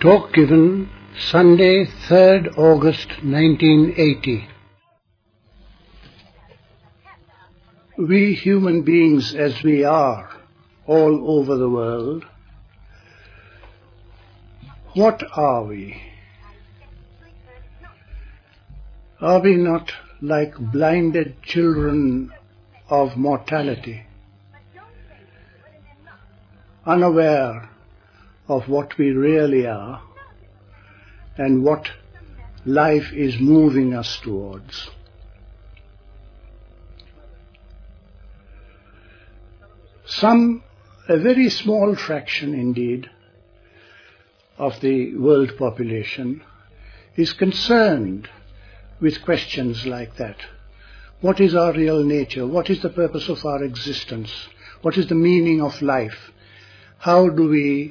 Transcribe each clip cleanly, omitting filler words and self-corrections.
Talk given Sunday, 3rd August 1980. We human beings as we are all over the world, what are we? Are we not like blinded children of mortality, unaware of what we really are and what life is moving us towards? A very small fraction indeed, of the world population is concerned with questions like that. What is our real nature? What is the purpose of our existence? What is the meaning of life? How do we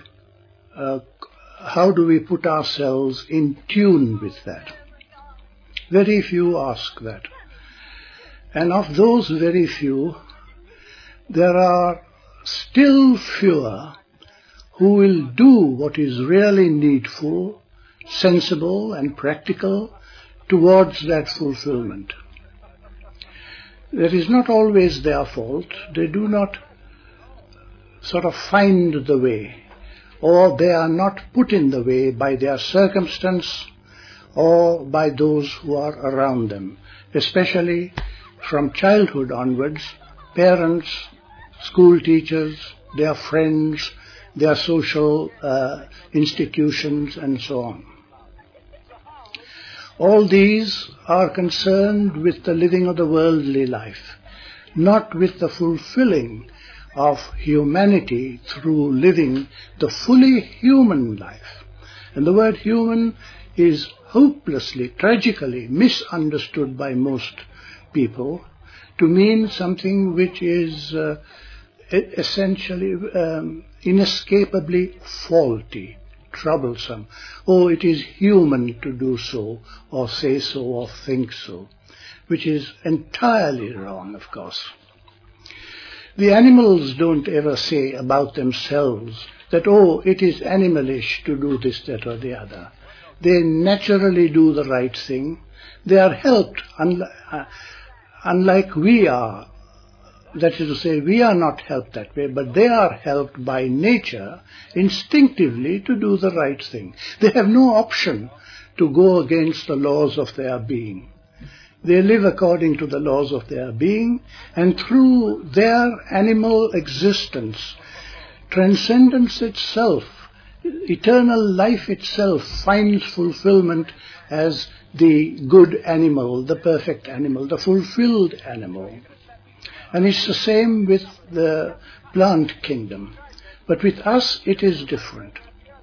put ourselves in tune with that? Very few ask that. And of those very few, there are still fewer who will do what is really needful, sensible and practical towards that fulfillment. That is not always their fault. They do not sort of find the way, or they are not put in the way by their circumstance or by those who are around them, especially from childhood onwards, parents, school teachers, their friends, their social institutions, and so on. All these are concerned with the living of the worldly life, not with the fulfilling of humanity through living the fully human life. And the word human is hopelessly, tragically misunderstood by most people to mean something which is essentially, inescapably faulty, troublesome. Oh, it is human to do so, or say so, or think so, which is entirely wrong, of course. The animals don't ever say about themselves that, oh, it is animalish to do this, that, or the other. They naturally do the right thing. They are helped, unlike we are. That is to say, we are not helped that way, but they are helped by nature instinctively to do the right thing. They have no option to go against the laws of their being. They live according to the laws of their being, and through their animal existence, transcendence itself, eternal life itself finds fulfillment as the good animal, the perfect animal, the fulfilled animal. And it's the same with the plant kingdom. But with us it is different.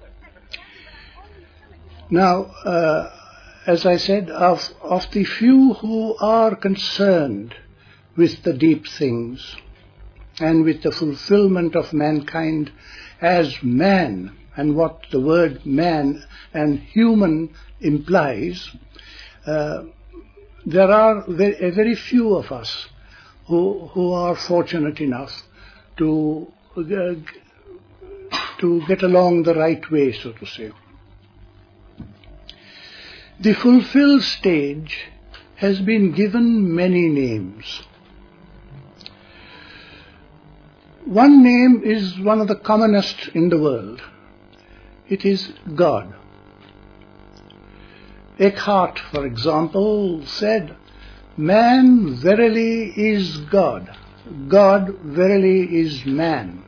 Now, as I said, of the few who are concerned with the deep things and with the fulfillment of mankind as man, and what the word man and human implies, there are very few of us who are fortunate enough to get along the right way, so to say. The fulfilled stage has been given many names. One name is one of the commonest in the world. It is God. Eckhart, for example, said, "Man verily is God. God verily is man."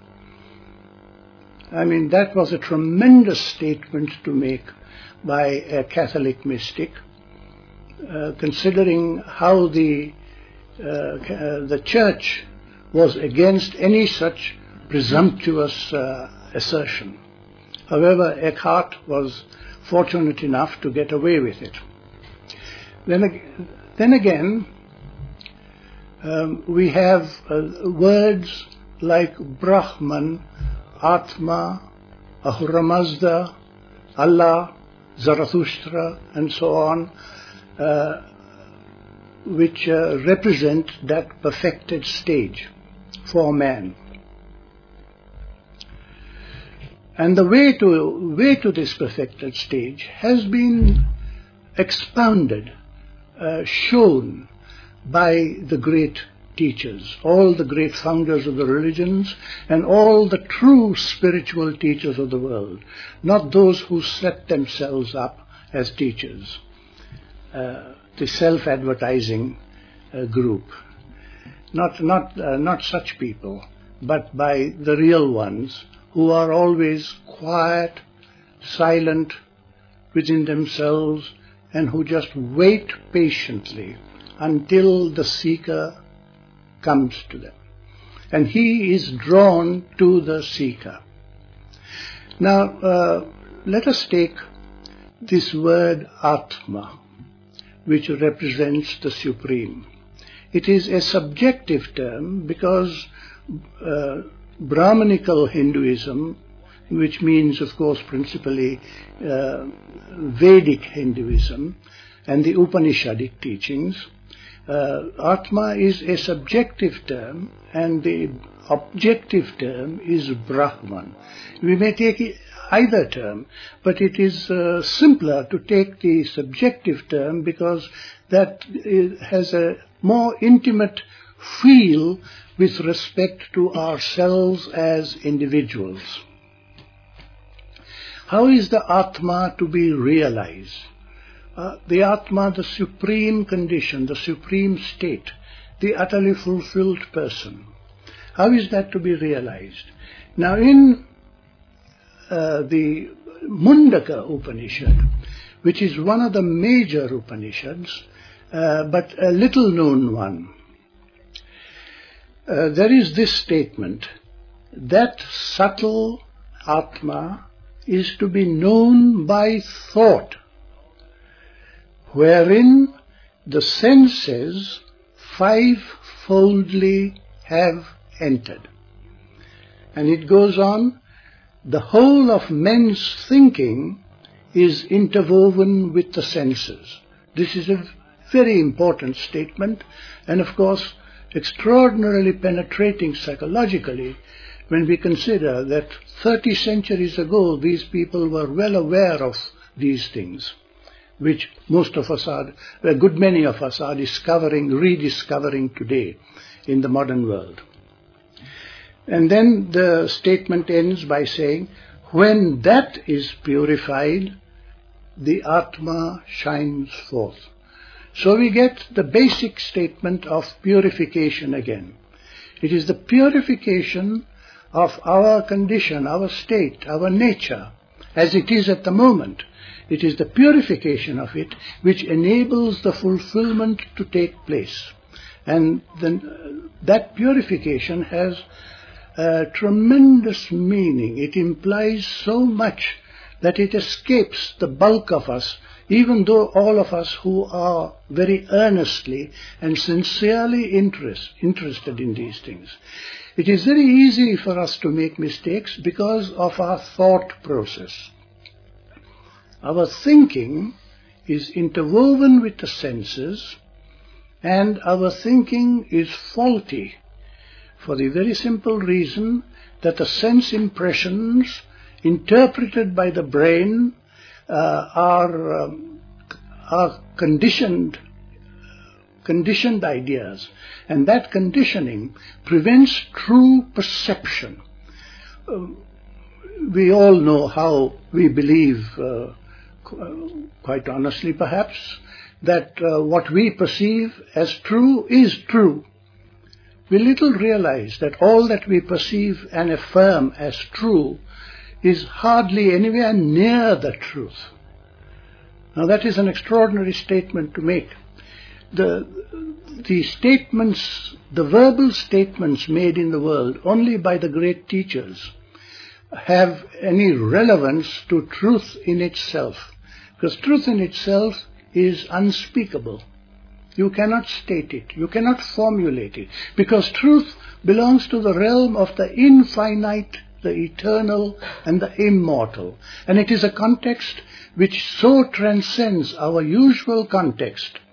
I mean, that was a tremendous statement to make by a Catholic mystic, considering how the Church was against any such presumptuous assertion. However, Eckhart was fortunate enough to get away with it. Then again, we have words like Brahman, Atma, Ahura Mazda, Allah, Zarathustra, and so on, which represent that perfected stage for man. And the way to this perfected stage has been expounded, shown by the great teachers, all the great founders of the religions and all the true spiritual teachers of the world, not those who set themselves up as teachers, the self-advertising group. Not such people, but by the real ones who are always quiet, silent within themselves, and who just wait patiently until the seeker comes to them. And he is drawn to the seeker. Now, let us take this word Atma, which represents the Supreme. It is a subjective term because Brahmanical Hinduism, which means, of course, principally Vedic Hinduism and the Upanishadic teachings, Atma is a subjective term and the objective term is Brahman. We may take either term, but it is simpler to take the subjective term because that has a more intimate feel with respect to ourselves as individuals. How is the Atma to be realized? The Atma, the supreme condition, the supreme state, the utterly fulfilled person. How is that to be realized? Now in the Mundaka Upanishad, which is one of the major Upanishads, but a little known one, there is this statement that subtle Atma is to be known by thought, wherein the senses fivefoldly have entered. And it goes on, the whole of men's thinking is interwoven with the senses. This is a very important statement, and of course extraordinarily penetrating psychologically when we consider that 30 centuries ago these people were well aware of these things, which most of us are, a good many of us are rediscovering today in the modern world. And then the statement ends by saying, when that is purified, the Atma shines forth. So we get the basic statement of purification again. It is the purification of our condition, our state, our nature, as it is at the moment. It is the purification of it which enables the fulfillment to take place. And then that purification has tremendous meaning. It implies so much that it escapes the bulk of us, even though all of us who are very earnestly and sincerely interested in these things. It is very easy for us to make mistakes because of our thought process. Our thinking is interwoven with the senses, and our thinking is faulty for the very simple reason that the sense impressions interpreted by the brain are conditioned ideas, and that conditioning prevents true perception. We all know how we believe, quite honestly perhaps, that what we perceive as true is true. We little realize that all that we perceive and affirm as true is hardly anywhere near the truth. Now that is an extraordinary statement to make. The statements, the verbal statements made in the world only by the great teachers have any relevance to truth in itself. Because truth in itself is unspeakable. You cannot state it. You cannot formulate it. Because truth belongs to the realm of the infinite, the eternal, and the immortal. And it is a context which so transcends our usual context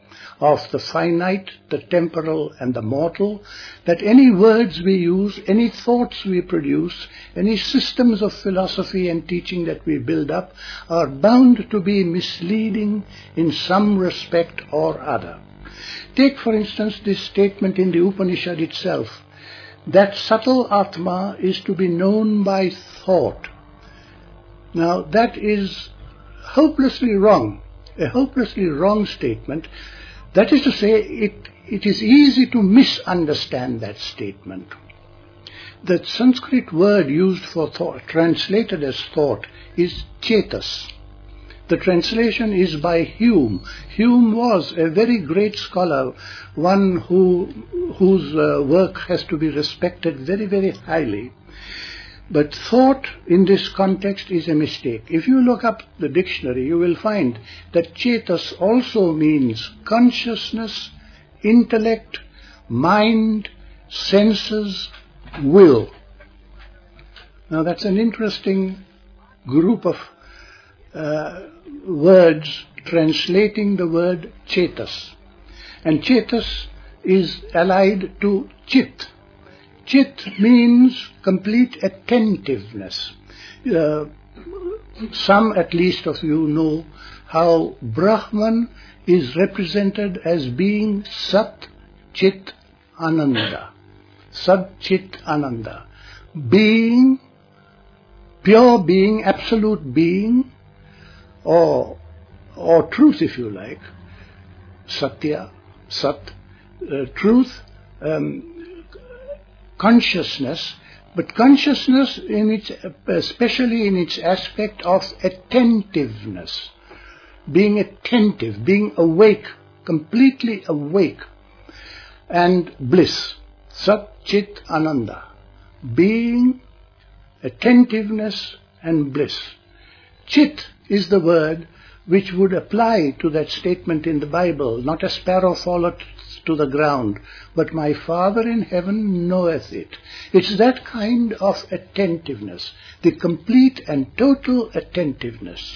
of the finite, the temporal, and the mortal, that any words we use, any thoughts we produce, any systems of philosophy and teaching that we build up are bound to be misleading in some respect or other. Take, for instance, this statement in the Upanishad itself, that subtle Atma is to be known by thought. Now, that is hopelessly wrong, a hopelessly wrong statement. That is to say, it is easy to misunderstand that statement. The Sanskrit word used for thought, translated as thought, is chetas. The translation is by Hume. Hume was a very great scholar, one whose work has to be respected very, very highly. But thought in this context is a mistake. If you look up the dictionary, you will find that chetas also means consciousness, intellect, mind, senses, will. Now that's an interesting group of words translating the word chetas. And chetas is allied to chit. Chit means complete attentiveness. Some, at least, of you know how Brahman is represented as being Sat Chit Ananda. Sat Chit Ananda. Being, pure being, absolute being, or truth, if you like. Satya, Sat, truth, consciousness, but consciousness in its, especially in its aspect of attentiveness, being attentive, being awake, completely awake, and bliss, Sat Chit Ananda, being, attentiveness, and bliss. Chit is the word which would apply to that statement in the Bible, not a sparrow falleth to the ground, but my Father in heaven knoweth it. It's that kind of attentiveness, the complete and total attentiveness.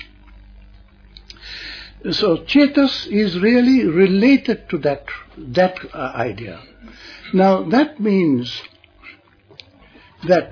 So chetas is really related to that idea. Now that means that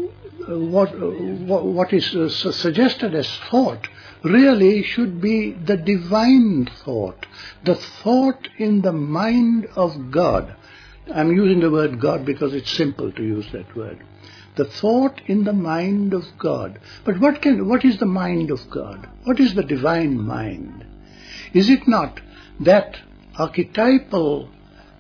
what is suggested as thought really should be the divine thought, the thought in the mind of God. I'm using the word God because it's simple to use that word. The thought in the mind of God. But what is the mind of God? What is the divine mind? Is it not that archetypal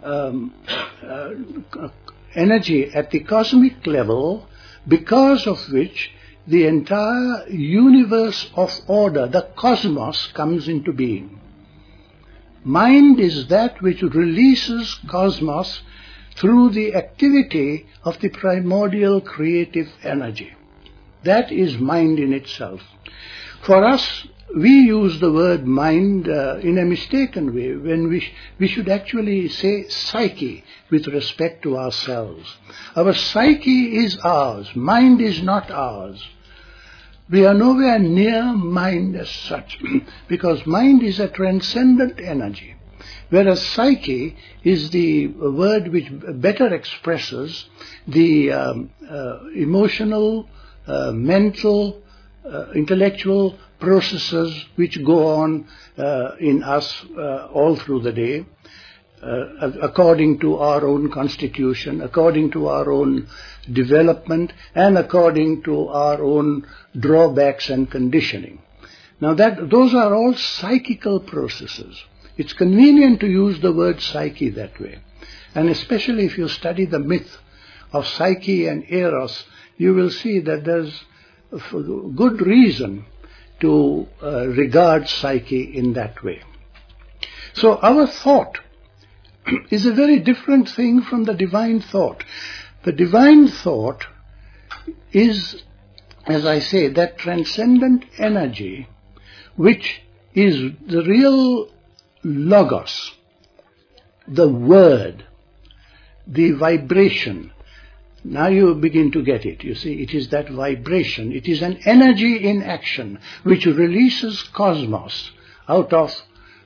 energy at the cosmic level, because of which the entire universe of order, the cosmos, comes into being? Mind is that which releases cosmos through the activity of the primordial creative energy. That is mind in itself. For us, we use the word mind in a mistaken way, when we should actually say psyche with respect to ourselves. Our psyche is ours. Mind is not ours. We are nowhere near mind as such, because mind is a transcendent energy, whereas psyche is the word which better expresses the emotional, mental, intellectual processes which go on in us all through the day, according to our own constitution, according to our own development, and according to our own drawbacks and conditioning. Now those are all psychical processes. It's convenient to use the word psyche that way. And especially if you study the myth of Psyche and Eros, you will see that there's good reason to regard Psyche in that way. So our thought is a very different thing from the divine thought. The divine thought is, as I say, that transcendent energy which is the real logos, the word, the vibration. Now you begin to get it. You see, it is that vibration. It is an energy in action which releases cosmos out of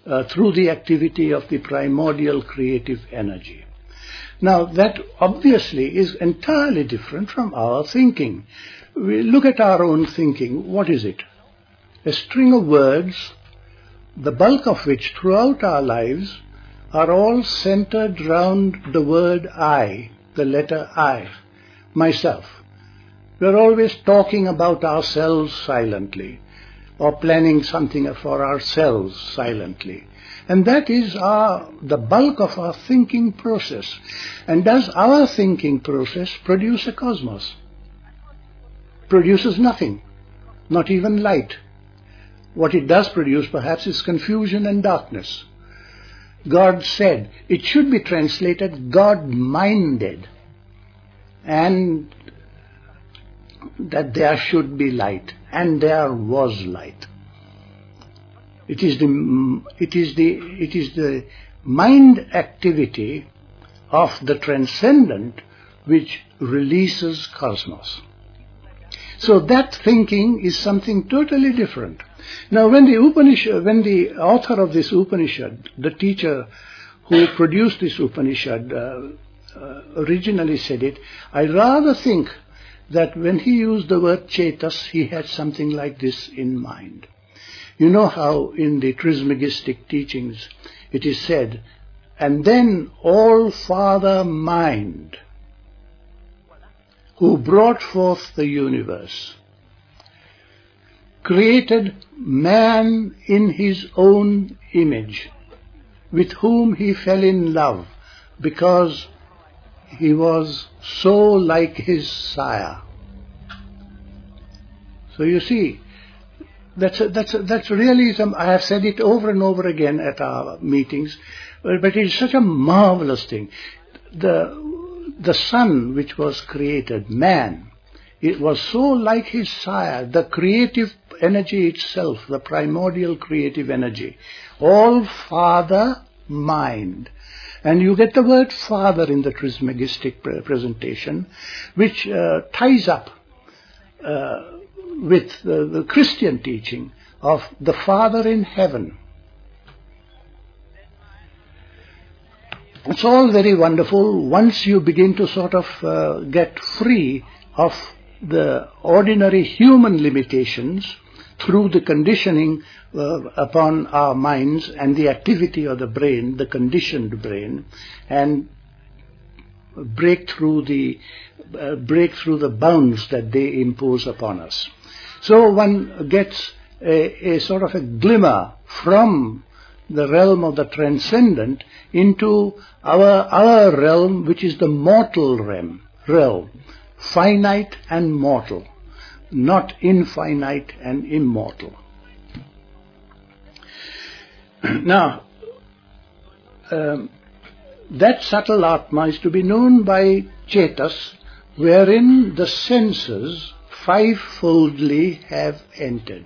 through the activity of the primordial creative energy. Now that obviously is entirely different from our thinking. We look at our own thinking. What is it? A string of words, the bulk of which throughout our lives are all centered round the word I, the letter I, myself. We're always talking about ourselves silently, or planning something for ourselves silently. And that is the bulk of our thinking process. And does our thinking process produce a cosmos? Produces nothing, not even light. What it does produce perhaps is confusion and darkness. God said, it should be translated, God minded, and that there should be light, and there was light. It is the mind activity of the transcendent which releases cosmos. So that thinking is something totally different. Now when the author of this Upanishad, the teacher who produced this Upanishad originally said it, I rather think that when he used the word Chetas, he had something like this in mind. You know how in the Trismegistic teachings it is said, and then All-Father Mind, who brought forth the universe, created man in his own image, with whom he fell in love, because he was so like his sire. So you see, that's really I have said it over and over again at our meetings, but it is such a marvelous thing. The son which was created, man, it was so like his sire, the creative energy itself, the primordial creative energy, all father mind. And you get the word father in the Trismegistic presentation, which ties up with the Christian teaching of the Father in heaven. It's all very wonderful once you begin to sort of get free of the ordinary human limitations through the conditioning upon our minds and the activity of the brain, the conditioned brain, and break through the bounds that they impose upon us. So one gets a sort of a glimmer from the realm of the transcendent into our realm, which is the mortal realm, finite and mortal, not infinite and immortal. Now, that subtle Atma is to be known by Chetas, wherein the senses fivefoldly have entered.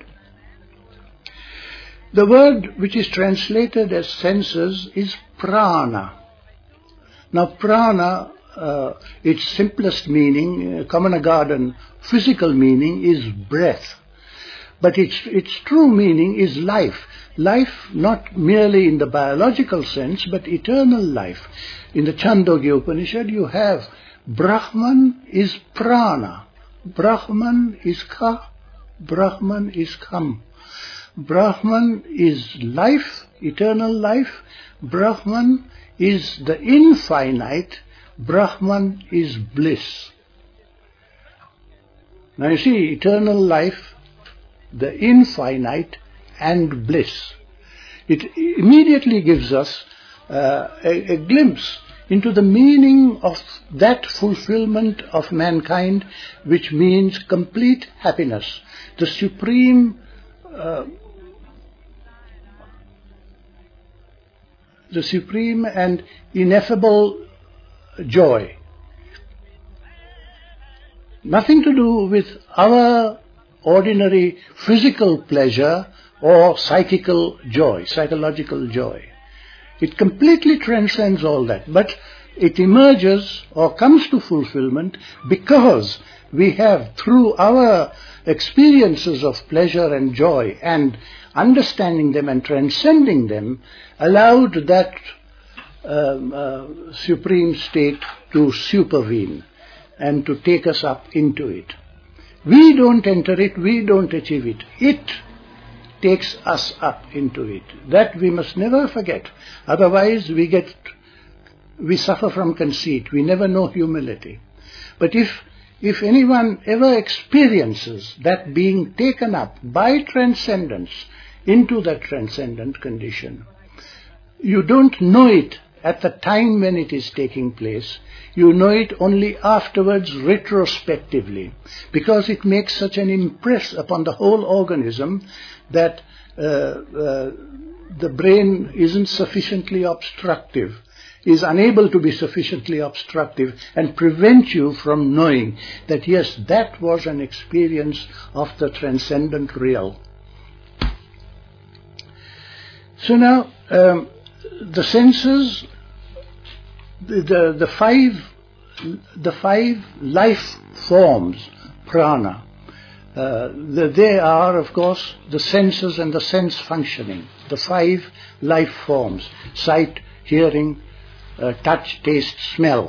The word which is translated as senses is prana. Now prana, its simplest meaning, common garden, physical meaning is breath. But its true meaning is life. Life not merely in the biological sense, but eternal life. In the Chandogya Upanishad you have Brahman is prana, Brahman is ka, Brahman is kam. Brahman is life, eternal life. Brahman is the infinite. Brahman is bliss. Now you see, eternal life, the infinite, and bliss. It immediately gives us a glimpse into the meaning of that fulfillment of mankind, which means complete happiness, the supreme and ineffable joy. Nothing to do with our ordinary physical pleasure or psychological joy. It completely transcends all that, but it emerges or comes to fulfillment because we have, through our experiences of pleasure and joy and understanding them and transcending them, allowed that supreme state to supervene and to take us up into it. We don't enter it, we don't achieve it. It takes us up into it. That we must never forget. Otherwise we suffer from conceit. We never know humility. But if anyone ever experiences that being taken up by transcendence into that transcendent condition, you don't know it at the time when it is taking place. You know it only afterwards, retrospectively, because it makes such an impress upon the whole organism that the brain isn't sufficiently obstructive, is unable to be sufficiently obstructive and prevent you from knowing that yes, that was an experience of the transcendent real. So now, the senses, the five life forms, prana, they are, of course, the senses and the sense functioning, the five life forms: sight, hearing, touch, taste, smell.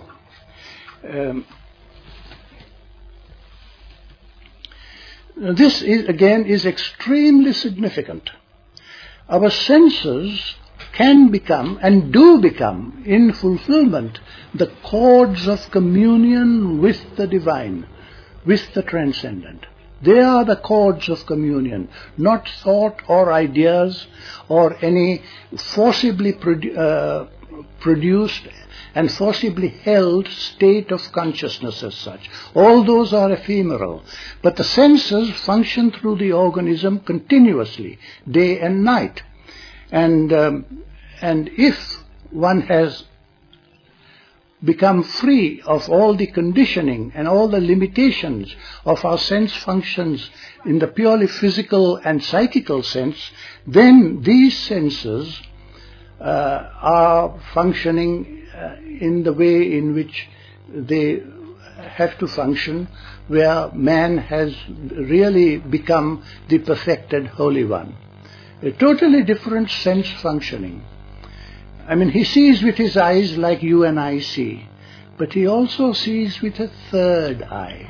This is extremely significant. Our senses can become and do become in fulfillment the cords of communion with the divine, with the transcendent. They are the cords of communion, not thought or ideas or any forcibly produced and forcibly held state of consciousness as such. All those are ephemeral. But the senses function through the organism continuously, day and night. And if one has become free of all the conditioning and all the limitations of our sense functions in the purely physical and psychical sense, then these senses are functioning in the way in which they have to function, where man has really become the perfected Holy One. A totally different sense functioning. I mean, he sees with his eyes like you and I see, but he also sees with a third eye.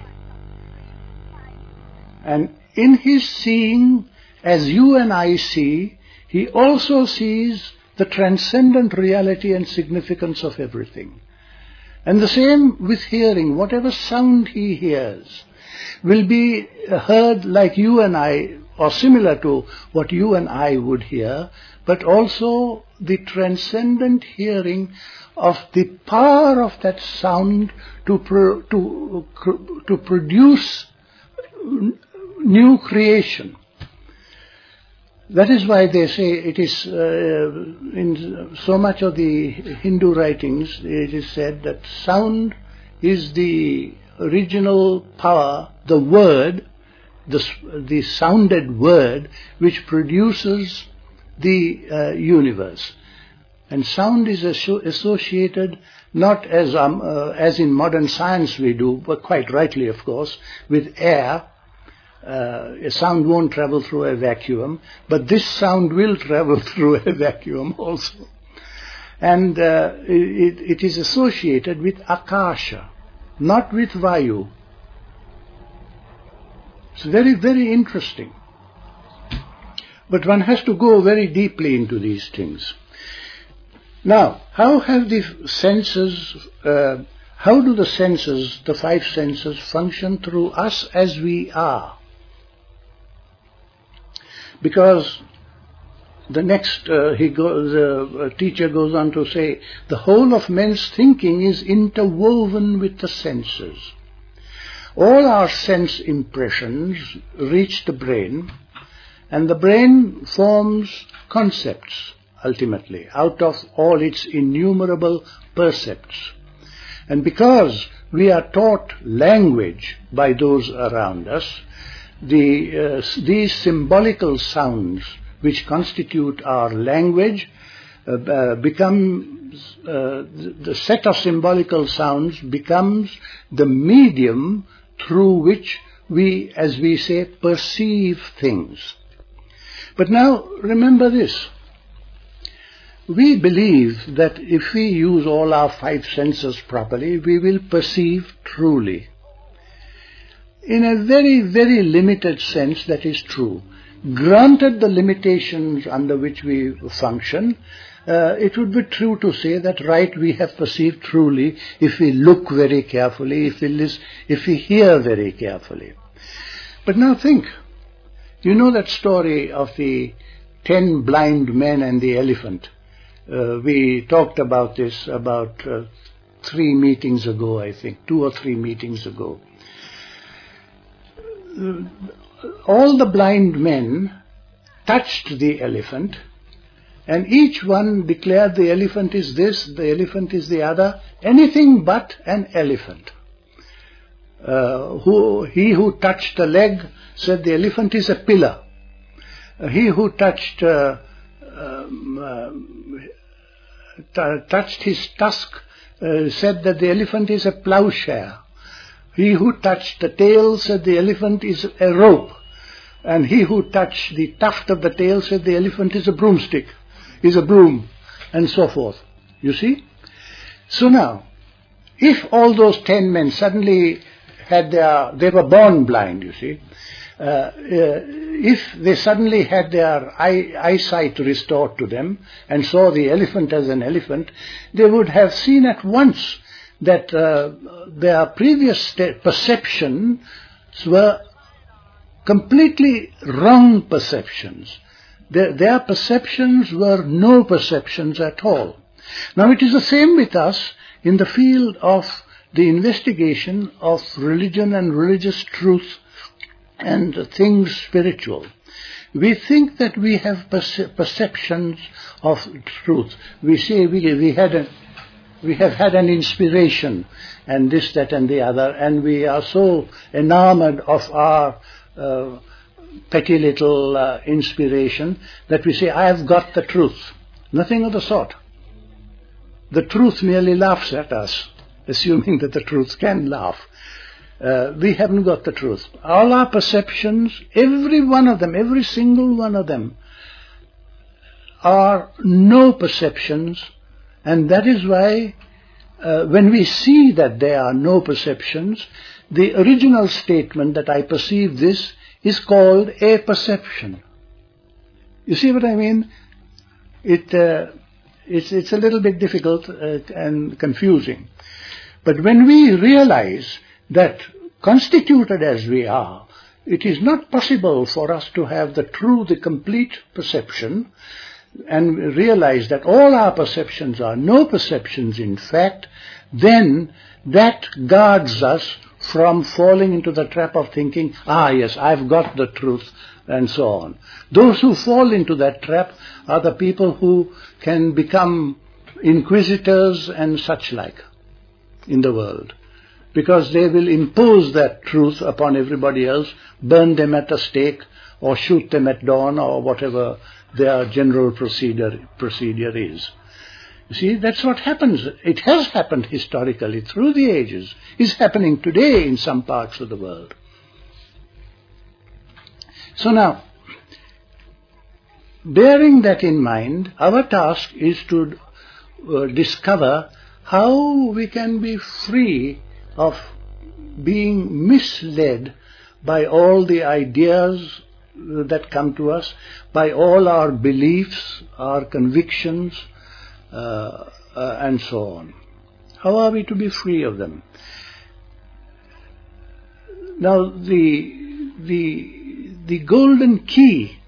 And in his seeing, as you and I see, he also sees the transcendent reality and significance of everything. And the same with hearing. Whatever sound he hears will be heard like you and I, or similar to what you and I would hear, but also the transcendent hearing of the power of that sound to produce new creation. That is why they say it is, in so much of the Hindu writings, it is said that sound is the original power, the word, the sounded word, which produces the universe. And sound is associated not as in modern science we do, but quite rightly, of course, with air. A sound won't travel through a vacuum, but this sound will travel through a vacuum also. And it is associated with akasha, not with vayu. It's very, very interesting. But one has to go very deeply into these things. Now, how have the senses, how do the senses, the five senses, function through us as we are? Because the next, the teacher goes on to say, the whole of men's thinking is interwoven with the senses. All our sense impressions reach the brain, and the brain forms concepts, ultimately, out of all its innumerable percepts. And because we are taught language by those around us, these symbolical sounds which constitute our language becomes the set of symbolical sounds becomes the medium through which we, as we say, perceive things. But now, remember this. We believe that if we use all our five senses properly, we will perceive truly. In a very, very limited sense, that is true. Granted the limitations under which we function, it would be true to say that we have perceived truly if we look very carefully, if we listen, if we hear very carefully. But now think, you know that story of the 10 blind men and the elephant. We talked about this about 3 meetings ago, I think, 2 or 3 meetings ago. All the blind men touched the elephant, and each one declared the elephant is this, the elephant is the other, anything but an elephant. He who touched the leg said the elephant is a pillar. He who touched his tusk said that the elephant is a plowshare. He who touched the tail said the elephant is a rope. And he who touched the tuft of the tail said the elephant is a broomstick, is a broom, and so forth. You see? So now, if all those 10 men suddenly they were born blind, you see, if they suddenly had their eyesight restored to them and saw the elephant as an elephant, they would have seen at once that their previous perceptions were completely wrong perceptions. Their perceptions were no perceptions at all. Now it is the same with us in the field of the investigation of religion and religious truth and things spiritual. We think that we have perceptions of truth. We say we have had an inspiration and this, that and the other, and we are so enamored of our petty little inspiration that we say, I have got the truth. Nothing of the sort. The truth merely laughs at us, assuming that the truth can laugh. We haven't got the truth. All our perceptions, every one of them, every single one of them, are no perceptions, and that is why when we see that there are no perceptions, the original statement that I perceive this is called a perception. You see what I mean? It's a little bit difficult and confusing. But when we realize that, constituted as we are, it is not possible for us to have the true, the complete perception, and realize that all our perceptions are no perceptions in fact, then that guards us from falling into the trap of thinking, yes, I've got the truth, and so on. Those who fall into that trap are the people who can become inquisitors and such like in the world, because they will impose that truth upon everybody else, burn them at the stake, or shoot them at dawn, or whatever their general procedure is. You see, that's what happens. It has happened historically through the ages. It's happening today in some parts of the world. So now, bearing that in mind, our task is to discover how we can be free of being misled by all the ideas that come to us, by all our beliefs, our convictions, and so on. How are we to be free of them? Now, the golden key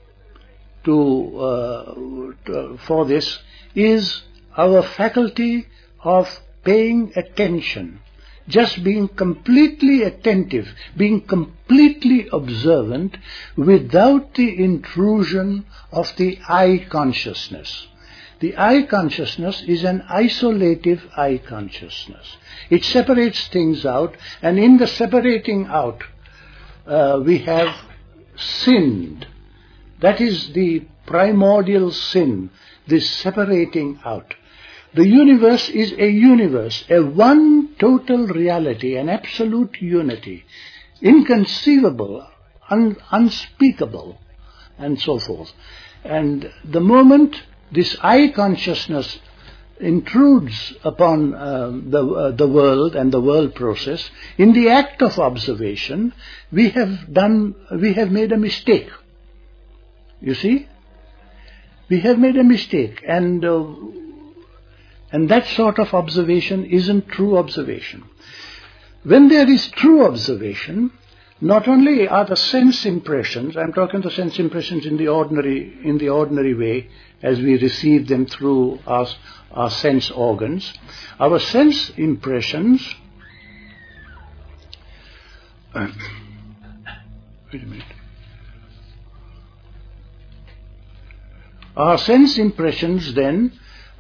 for this is our faculty of paying attention, just being completely attentive, being completely observant without the intrusion of the I consciousness. The I consciousness is an isolative I consciousness. It separates things out, and in the separating out, we have sinned. That is the primordial sin, this separating out. The universe is a universe, a one total reality, an absolute unity, inconceivable, unspeakable, and so forth. And the moment this I consciousness intrudes upon the world and the world process, in the act of observation, we have made a mistake. You see? We have made a mistake, and that sort of observation isn't true observation. When there is true observation, not only are the sense impressions, I'm talking the sense impressions in the ordinary way, as we receive them through our sense organs, our sense impressions, wait a minute. Our sense impressions then,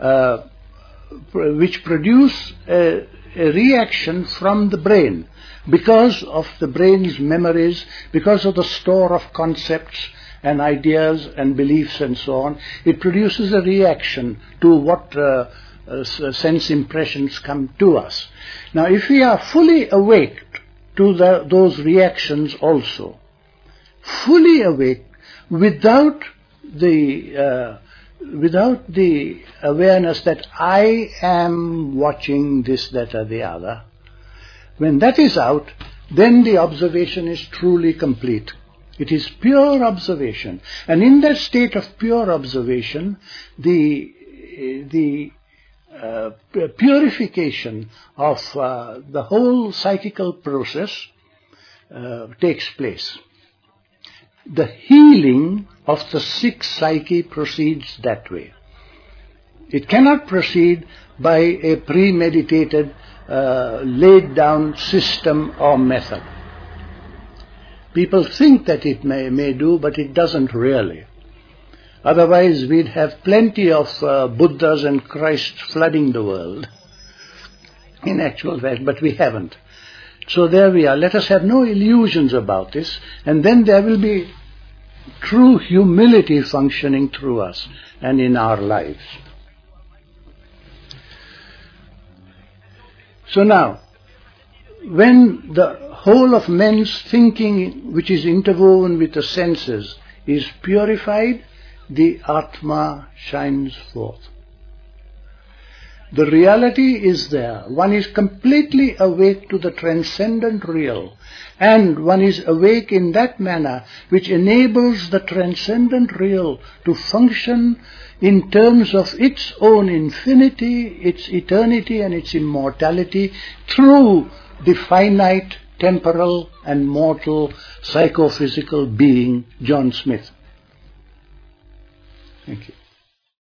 which produce a reaction from the brain, because of the brain's memories, because of the store of concepts and ideas and beliefs and so on, it produces a reaction to what sense impressions come to us. Now, if we are fully awake to those reactions also, fully awake without the awareness that I am watching this, that or the other, when that is out, then the observation is truly complete. It is pure observation. And in that state of pure observation, the purification of the whole psychical process takes place. The healing of the sick psyche proceeds that way. It cannot proceed by a premeditated, laid down system or method. People think that it may do, but it doesn't really. Otherwise we'd have plenty of Buddhas and Christs flooding the world, in actual fact, but we haven't. So there we are. Let us have no illusions about this, and then there will be true humility functioning through us and in our lives. So now, when the whole of men's thinking, which is interwoven with the senses, is purified, the Atma shines forth. The reality is there. One is completely awake to the transcendent real, and one is awake in that manner which enables the transcendent real to function in terms of its own infinity, its eternity and its immortality through the finite, temporal and mortal psychophysical being, John Smith. Thank you.